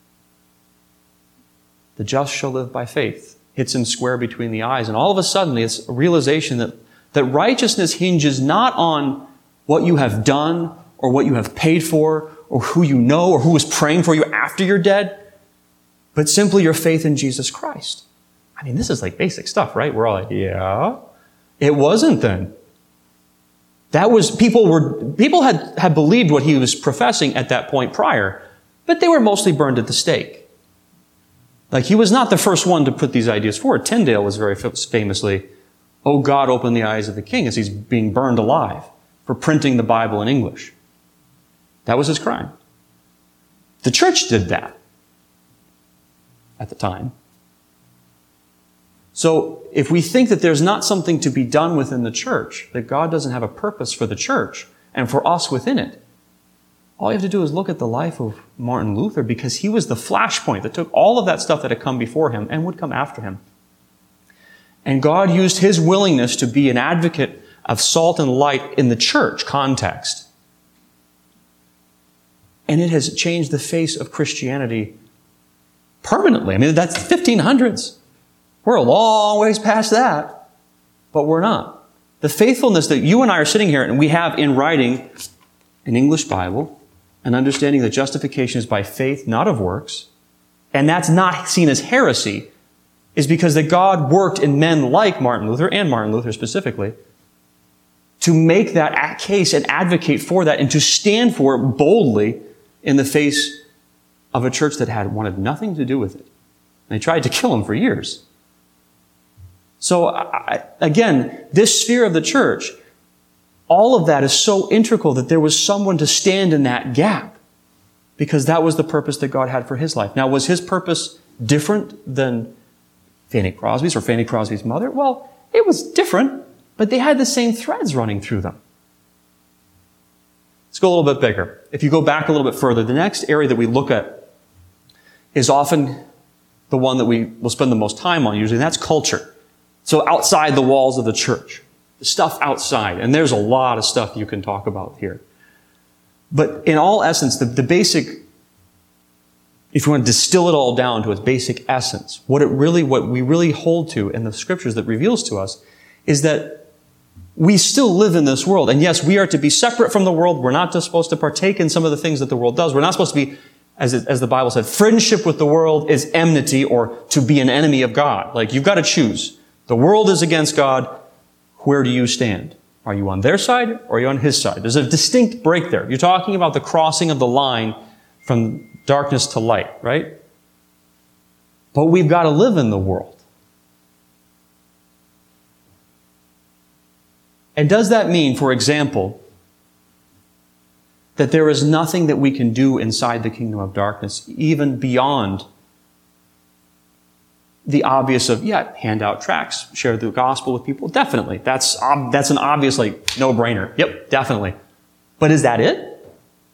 the just shall live by faith hits him square between the eyes. And all of a sudden, it's a realization that that righteousness hinges not on what you have done or what you have paid for or who you know or who is praying for you after you're dead, but simply your faith in Jesus Christ. I mean, this is like basic stuff, right? We're all like, yeah. It wasn't then. That was, people were, people had, had believed what he was professing at that point prior, but they were mostly burned at the stake. Like, he was not the first one to put these ideas forward. Tyndale was very famously, oh God, open the eyes of the king, as he's being burned alive for printing the Bible in English. That was his crime. The church did that at the time. So if we think that there's not something to be done within the church, that God doesn't have a purpose for the church and for us within it, all you have to do is look at the life of Martin Luther, because he was the flashpoint that took all of that stuff that had come before him and would come after him. And God used his willingness to be an advocate of salt and light in the church context. And it has changed the face of Christianity permanently. I mean, that's fifteen hundreds. We're a long ways past that, but we're not. The faithfulness that you and I are sitting here and we have in writing an English Bible, an understanding that justification is by faith, not of works, and that's not seen as heresy, is because that God worked in men like Martin Luther, and Martin Luther specifically, to make that case and advocate for that and to stand for it boldly in the face of a church that had wanted nothing to do with it. And they tried to kill him for years. So I, again, this sphere of the church, all of that is so integral that there was someone to stand in that gap, because that was the purpose that God had for his life. Now, was his purpose different than Fanny Crosby's or Fanny Crosby's mother? Well, it was different, but they had the same threads running through them. Let's go a little bit bigger. If you go back a little bit further, the next area that we look at is often the one that we will spend the most time on usually, and that's culture. So outside the walls of the church. The stuff outside. And there's a lot of stuff you can talk about here. But in all essence, the, the basic, if you want to distill it all down to its basic essence, what it really, what we really hold to in the scriptures that reveals to us is that we still live in this world. And yes, we are to be separate from the world. We're not just supposed to partake in some of the things that the world does. We're not supposed to be, as, it, as the Bible said, friendship with the world is enmity, or to be an enemy of God. Like, you've got to choose. The world is against God. Where do you stand? Are you on their side or are you on his side? There's a distinct break there. You're talking about the crossing of the line from darkness to light, right? But we've got to live in the world. And does that mean, for example, that there is nothing that we can do inside the kingdom of darkness, even beyond the obvious of, yeah, hand out tracts, share the gospel with people? Definitely. That's, um, that's an obvious, like, no-brainer. Yep, definitely. But is that it?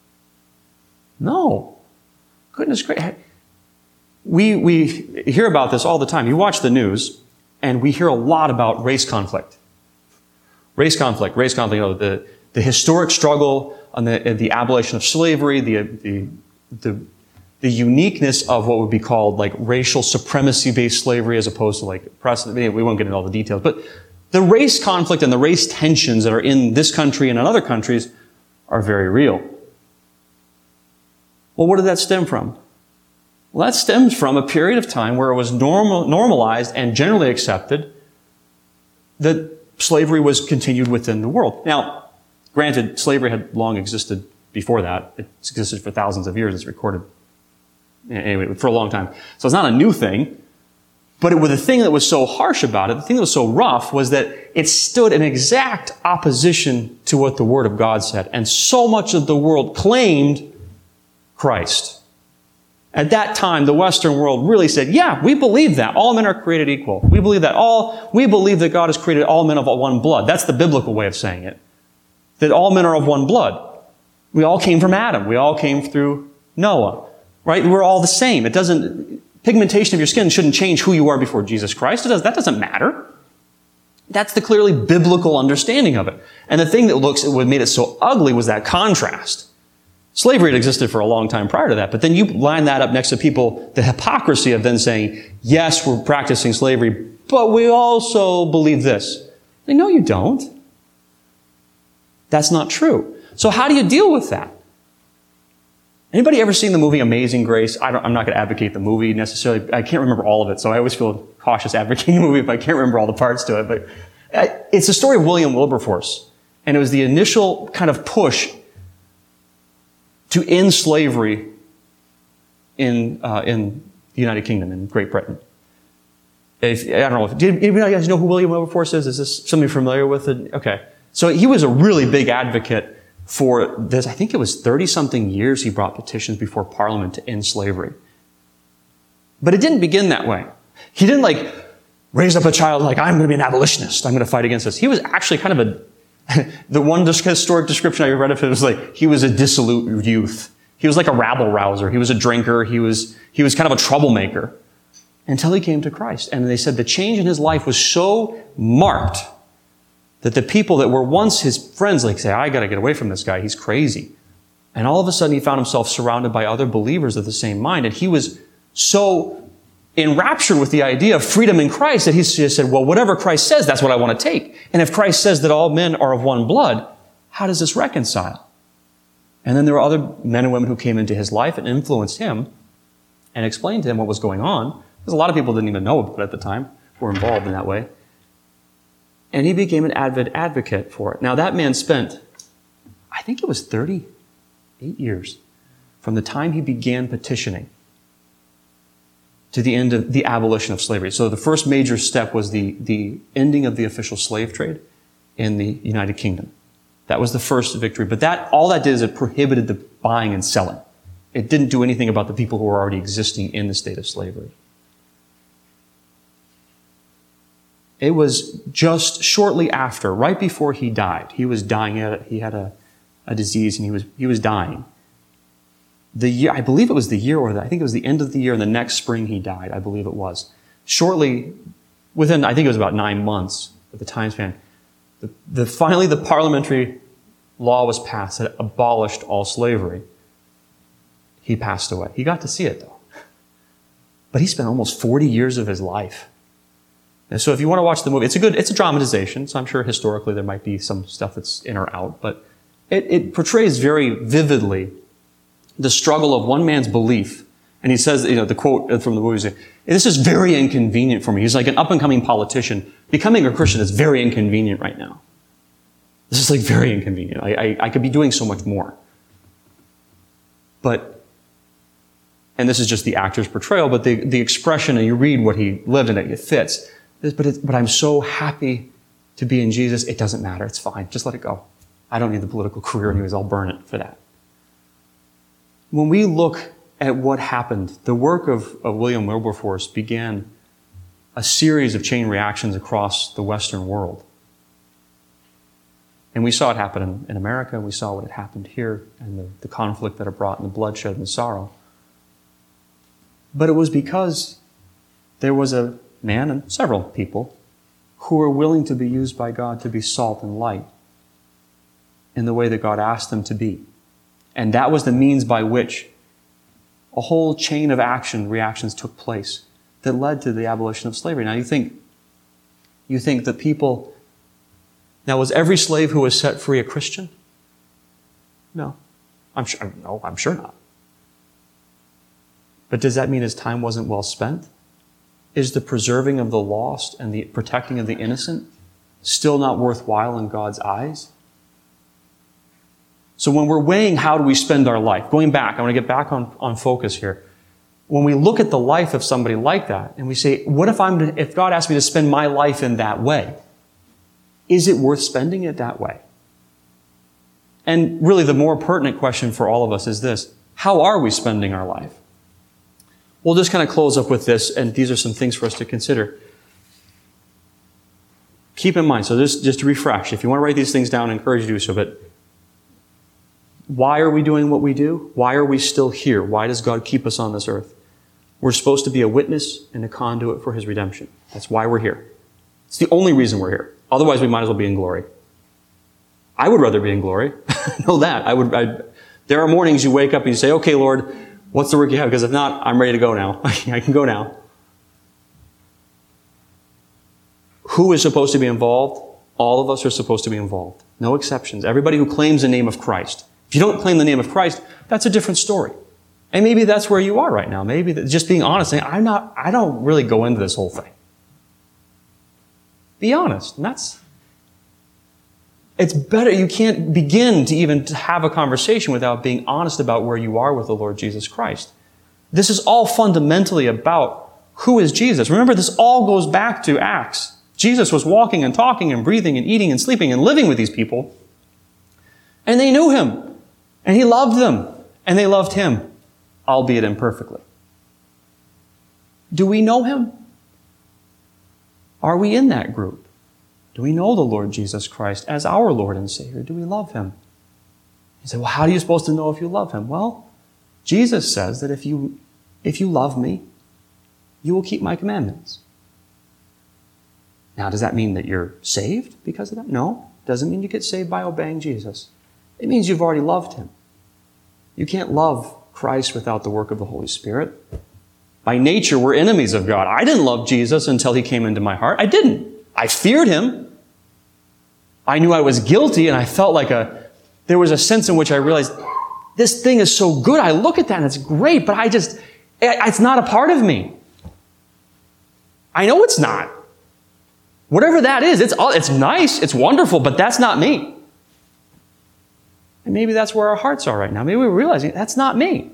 No. Goodness gracious. We, we hear about this all the time. You watch the news, and we hear a lot about race conflict. Race conflict, race conflict, you know, the, the historic struggle on the, the abolition of slavery, the, the, the, the uniqueness of what would be called like racial supremacy-based slavery as opposed to like oppressive. We won't get into all the details, but the race conflict and the race tensions that are in this country and in other countries are very real. Well, what did that stem from? Well, that stems from a period of time where it was normal, normalized and generally accepted that slavery was continued within the world. Now, granted, slavery had long existed before that. It existed for thousands of years. It's recorded anyway for a long time. So it's not a new thing. But it was the thing that was so harsh about it, the thing that was so rough, was that it stood in exact opposition to what the Word of God said. And so much of the world claimed Christ. At that time, the Western world really said, yeah, we believe that. All men are created equal. We believe that. All, we believe that God has created all men of one blood. That's the biblical way of saying it. That all men are of one blood. We all came from Adam. We all came through Noah. Right? We're all the same. It doesn't, pigmentation of your skin shouldn't change who you are before Jesus Christ. It does, that doesn't matter. That's the clearly biblical understanding of it. And the thing that looks, what made it so ugly was that contrast. Slavery had existed for a long time prior to that, but then you line that up next to people, the hypocrisy of then saying, yes, we're practicing slavery, but we also believe this. They, no, you don't. That's not true. So how do you deal with that? Anybody ever seen the movie Amazing Grace? I don't, I'm not going to advocate the movie necessarily. I can't remember all of it, so I always feel cautious advocating the movie if I can't remember all the parts to it. But it's the story of William Wilberforce. And it was the initial kind of push to end slavery in uh, in the United Kingdom, in Great Britain. If, I don't know. If, do you guys know who William Wilberforce is? Is this somebody familiar with it? Okay. So he was a really big advocate for this, I think it was thirty-something years he brought petitions before Parliament to end slavery. But it didn't begin that way. He didn't like raise up a child like, I'm going to be an abolitionist. I'm going to fight against this. He was actually kind of a, the one historic description I read of him was like, he was a dissolute youth. He was like a rabble rouser. He was a drinker. He was, he was kind of a troublemaker until he came to Christ. And they said the change in his life was so marked that the people that were once his friends like say, I got to get away from this guy. He's crazy. And all of a sudden he found himself surrounded by other believers of the same mind. And he was so enraptured with the idea of freedom in Christ that he just said, well, whatever Christ says, that's what I want to take. And if Christ says that all men are of one blood, how does this reconcile? And then there were other men and women who came into his life and influenced him and explained to him what was going on. Because a lot of people didn't even know about it at the time, were involved in that way. And he became an avid advocate for it. Now that man spent, I think it was thirty-eight years from the time he began petitioning to the end of the abolition of slavery. So the first major step was the, the ending of the official slave trade in the United Kingdom. That was the first victory. But that, all that did is it prohibited the buying and selling. It didn't do anything about the people who were already existing in the state of slavery. It was just shortly after, right before he died. He was dying. He had a, he had a, a disease and he was, he was dying. The year, I believe it was the year, or the, I think it was the end of the year, and the next spring he died, I believe it was. Shortly, within, I think it was about nine months of the time span, the, the, finally the parliamentary law was passed that abolished all slavery. He passed away. He got to see it, though. But he spent almost forty years of his life. And so if you want to watch the movie, it's a good, it's a dramatization, so I'm sure historically there might be some stuff that's in or out, but it, it portrays very vividly the struggle of one man's belief. And he says, you know, the quote from the movie is, this is very inconvenient for me. He's like an up-and-coming politician. Becoming a Christian is very inconvenient right now. This is like very inconvenient. I, I, I could be doing so much more. But, and this is just the actor's portrayal, but the, the expression, and you read what he lived in it, it fits. But, it, but I'm so happy to be in Jesus, it doesn't matter. It's fine. Just let it go. I don't need the political career anyways. I'll burn it for that. When we look at what happened, the work of, of William Wilberforce began a series of chain reactions across the Western world. And we saw it happen in, in America, and we saw what had happened here, and the, the conflict that it brought, and the bloodshed and the sorrow. But it was because there was a man and several people who were willing to be used by God to be salt and light in the way that God asked them to be. And that was the means by which a whole chain of action, reactions took place that led to the abolition of slavery. Now you think, you think that people, now was every slave who was set free a Christian? No. I'm sure, no, I'm sure not. But does that mean his time wasn't well spent? Is the preserving of the lost and the protecting of the innocent still not worthwhile in God's eyes? So when we're weighing how do we spend our life, going back, I want to get back on, on focus here. When we look at the life of somebody like that and we say, what if I'm, to, if God asked me to spend my life in that way? Is it worth spending it that way? And really the more pertinent question for all of us is this: how are we spending our life? We'll just kind of close up with this, and these are some things for us to consider. Keep in mind, so this, just to refresh, if you want to write these things down, I encourage you to do so, but why are we doing what we do? Why are we still here? Why does God keep us on this earth? We're supposed to be a witness and a conduit for His redemption. That's why we're here. It's the only reason we're here. Otherwise, we might as well be in glory. I would rather be in glory. Know that. I would. I'd, there are mornings you wake up and you say, okay, Lord, what's the work you have? Because if not, I'm ready to go now. I can go now. Who is supposed to be involved? All of us are supposed to be involved. No exceptions. Everybody who claims the name of Christ. If you don't claim the name of Christ, that's a different story. And maybe that's where you are right now. Maybe that, just being honest, saying, I'm not, I don't really go into this whole thing. Be honest. And that's, it's better. You can't begin to even have a conversation without being honest about where you are with the Lord Jesus Christ. This is all fundamentally about who is Jesus. Remember, this all goes back to Acts. Jesus was walking and talking and breathing and eating and sleeping and living with these people. And they knew him. And he loved them. And they loved him, albeit imperfectly. Do we know him? Are we in that group? Do we know the Lord Jesus Christ as our Lord and Savior? Do we love him? You say, well, how are you supposed to know if you love him? Well, Jesus says that if you, if you love me, you will keep my commandments. Now, does that mean that you're saved because of that? No. It doesn't mean you get saved by obeying Jesus. It means you've already loved him. You can't love Christ without the work of the Holy Spirit. By nature, we're enemies of God. I didn't love Jesus until he came into my heart. I didn't. I feared him. I knew I was guilty, and I felt like a, there was a sense in which I realized, this thing is so good. I look at that and it's great, but I just, it's not a part of me. I know it's not. Whatever that is, it's all, it's nice, it's wonderful, but that's not me. And maybe that's where our hearts are right now. Maybe we're realizing that's not me.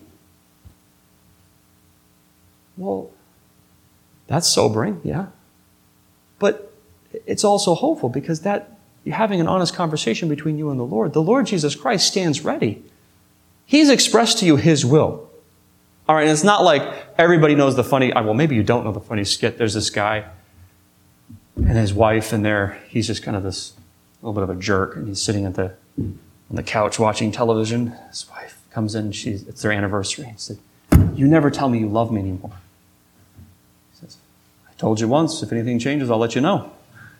Well, that's sobering, yeah. But it's also hopeful because that you're having an honest conversation between you and the Lord. The Lord Jesus Christ stands ready. He's expressed to you his will. All right, and it's not like everybody knows the funny, well, maybe you don't know the funny skit. There's this guy and his wife, and there he's just kind of this little bit of a jerk, and he's sitting at the on the couch watching television. His wife comes in, she's, it's their anniversary. He said, you never tell me you love me anymore. He says, I told you once, if anything changes, I'll let you know.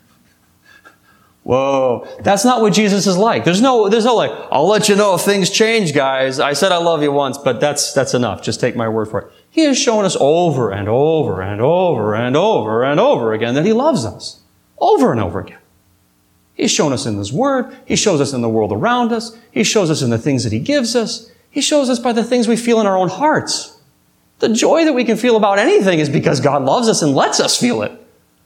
Whoa, that's not what Jesus is like. There's no, there's no like, I'll let you know if things change, guys. I said I love you once, but that's, that's enough. Just take my word for it. He has shown us over and over and over and over and over again that he loves us. Over and over again. He's shown us in his word. He shows us in the world around us. He shows us in the things that he gives us. He shows us by the things we feel in our own hearts. The joy that we can feel about anything is because God loves us and lets us feel it.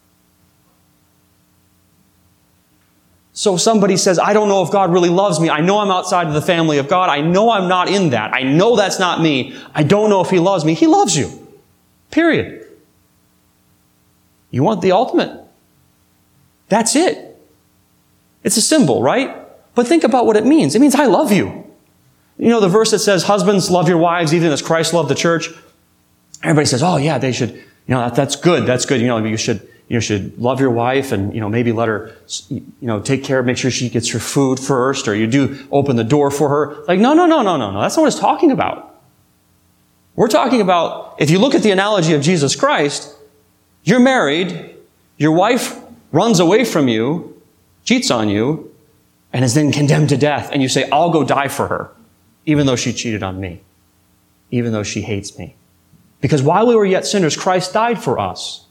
So somebody says, I don't know if God really loves me. I know I'm outside of the family of God. I know I'm not in that. I know that's not me. I don't know if he loves me. He loves you. Period. You want the ultimate. That's it. It's a symbol, right? But think about what it means. It means I love you. You know the verse that says, husbands, love your wives even as Christ loved the church? Everybody says, oh yeah, they should, you know, that, that's good. That's good. You know, you should, you should love your wife and, you know, maybe let her, you know, take care, make sure she gets her food first, or you do open the door for her. Like, no, no, no, no, no, no. That's not what it's talking about. We're talking about, if you look at the analogy of Jesus Christ, you're married, your wife runs away from you, cheats on you, and is then condemned to death. And you say, I'll go die for her, even though she cheated on me, even though she hates me. Because while we were yet sinners, Christ died for us.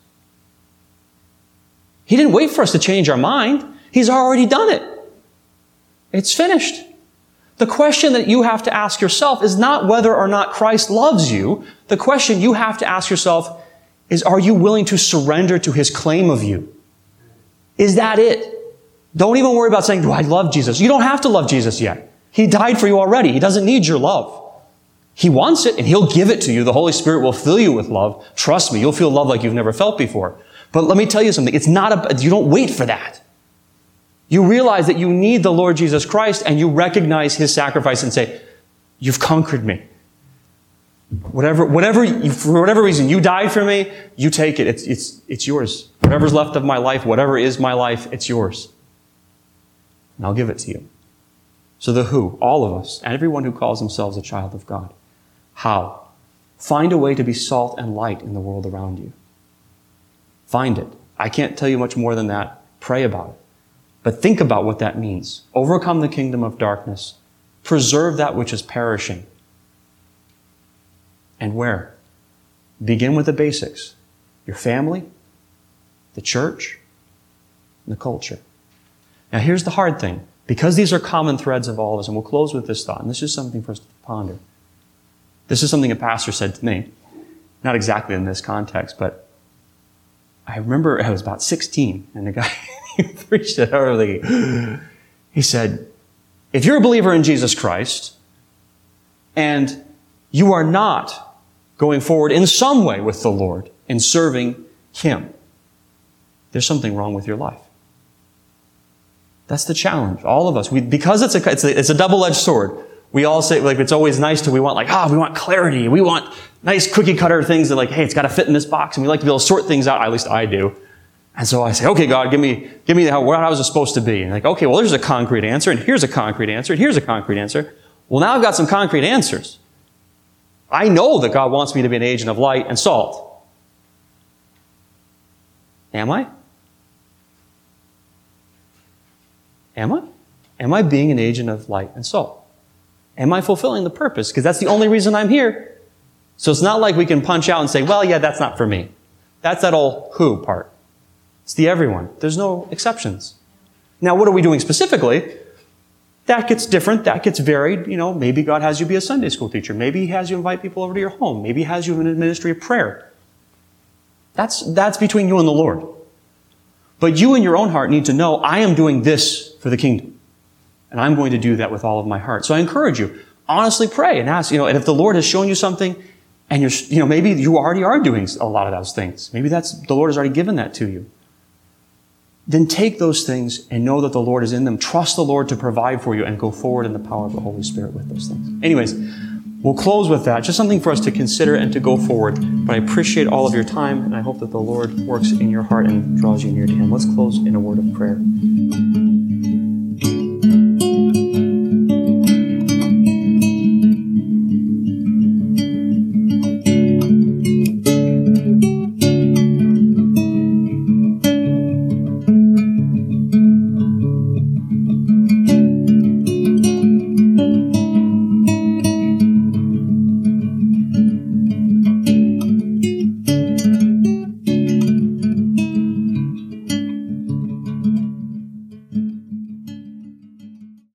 He didn't wait for us to change our mind. He's already done it. It's finished. The question that you have to ask yourself is not whether or not Christ loves you. The question you have to ask yourself is, are you willing to surrender to his claim of you? Is that it? Don't even worry about saying, do I love Jesus? You don't have to love Jesus yet. He died for you already. He doesn't need your love. He wants it, and he'll give it to you. The Holy Spirit will fill you with love. Trust me, you'll feel love like you've never felt before. But let me tell you something. It's not a, you don't wait for that. You realize that you need the Lord Jesus Christ, and you recognize his sacrifice and say, you've conquered me. Whatever, whatever, you, for whatever reason, you died for me, you take it. It's, it's, it's yours. Whatever's left of my life, whatever is my life, it's yours. And I'll give it to you. So the who, all of us, and everyone who calls themselves a child of God. How? Find a way to be salt and light in the world around you. Find it. I can't tell you much more than that. Pray about it. But think about what that means. Overcome the kingdom of darkness. Preserve that which is perishing. And where? Begin with the basics. Your family, the church, and the culture. Now here's the hard thing. Because these are common threads of all of us, and we'll close with this thought, and this is something for us to ponder. This is something a pastor said to me. Not exactly in this context, but I remember I was about sixteen, and the guy he preached it early. He said, if you're a believer in Jesus Christ, and you are not going forward in some way with the Lord in serving him, there's something wrong with your life. That's the challenge. All of us. We, because it's a, it's a, it's a double-edged sword. We all say, like, it's always nice to, we want like, ah, oh, we want clarity. We want nice cookie cutter things that like, hey, it's got to fit in this box. And we like to be able to sort things out. At least I do. And so I say, okay, God, give me, give me how, how is it supposed to be? And like, okay, well, there's a concrete answer, and here's a concrete answer, and here's a concrete answer. Well, now I've got some concrete answers. I know that God wants me to be an agent of light and salt. Am I? Am I? Am I being an agent of light and salt? Am I fulfilling the purpose? Because that's the only reason I'm here. So it's not like we can punch out and say, well, yeah, that's not for me. That's that old who part. It's the everyone. There's no exceptions. Now, what are we doing specifically? That gets different. That gets varied. You know, maybe God has you be a Sunday school teacher. Maybe He has you invite people over to your home. Maybe He has you in a ministry of prayer. That's, that's between you and the Lord. But you in your own heart need to know, I am doing this for the kingdom. And I'm going to do that with all of my heart. So I encourage you, honestly pray and ask, you know, and if the Lord has shown you something, and you're, you know, maybe you already are doing a lot of those things. Maybe that's, the Lord has already given that to you. Then take those things and know that the Lord is in them. Trust the Lord to provide for you and go forward in the power of the Holy Spirit with those things. Anyways, we'll close with that. Just something for us to consider and to go forward. But I appreciate all of your time, and I hope that the Lord works in your heart and draws you near to Him. Let's close in a word of prayer.